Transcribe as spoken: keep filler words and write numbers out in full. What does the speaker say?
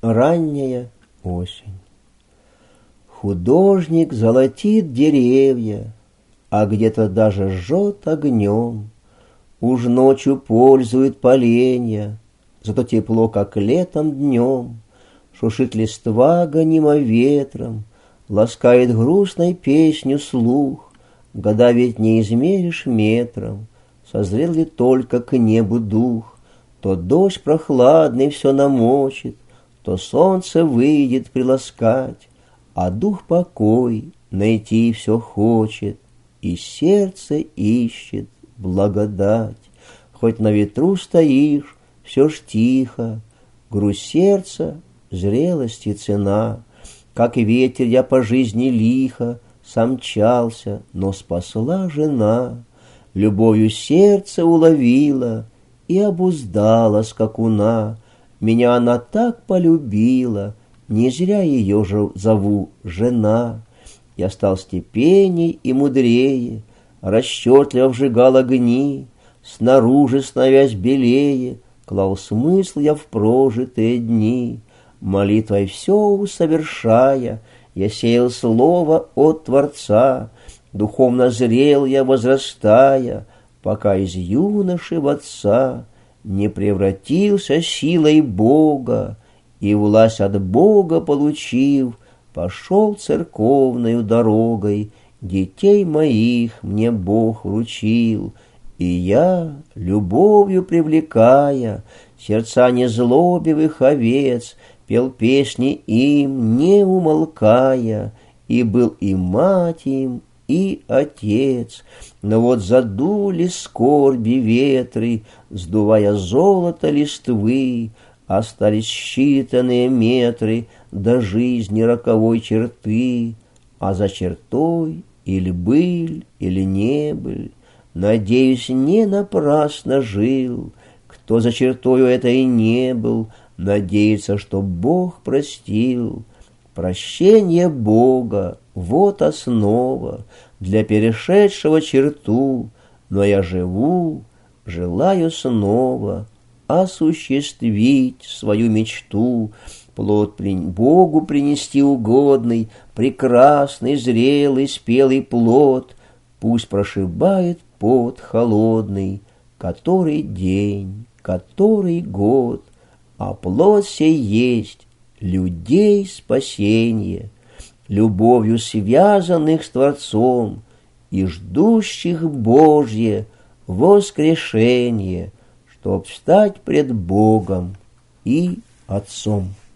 Ранняя осень. Художник золотит деревья, а где-то даже жжет огнем. Уж ночью пользует поленья, зато тепло, как летом днем. Шушит листва, гонима ветром, ласкает грустной песню слух. Года ведь не измеришь метром, созрел ли только к небу дух. То дождь прохладный все намочит, то солнце выйдет приласкать, а дух покой найти все хочет, и сердце ищет благодать. Хоть на ветру стоишь, все ж тихо, грусть сердца, зрелости цена. Как ветер я по жизни лихо somчался, но спасла жена. Любовью сердце уловила и обуздала скакуна. Меня она так полюбила, не зря ее же зову жена. Я стал степенней и мудрее, расчетливо вжигал огни, снаружи становясь белее, клал смысл я в прожитые дни. Молитвой все усовершая, я сеял слово от Творца, духовно зрел я, возрастая, пока из юноши в отца не превратился силой Бога, и власть от Бога получив, пошел церковною дорогой, детей моих мне Бог вручил. И я, любовью привлекая сердца незлобивых овец, пел песни им, не умолкая, и был и мать им, и отец. Но вот задули скорби ветры, сдувая золото листвы, остались считанные метры до жизни роковой черты. А за чертой или быль, или не быль, надеюсь, не напрасно жил. Кто за чертою этой не был, надеется, что Бог простил. Прощение Бога — вот основа для перешедшего черту, но я живу, желаю снова осуществить свою мечту, плод Богу принести угодный, прекрасный, зрелый, спелый плод. Пусть прошибает пот холодный, который день, который год, а плод сей есть людей спасение, любовью связанных с Творцом и ждущих Божье воскрешение, чтоб встать пред Богом и Отцом.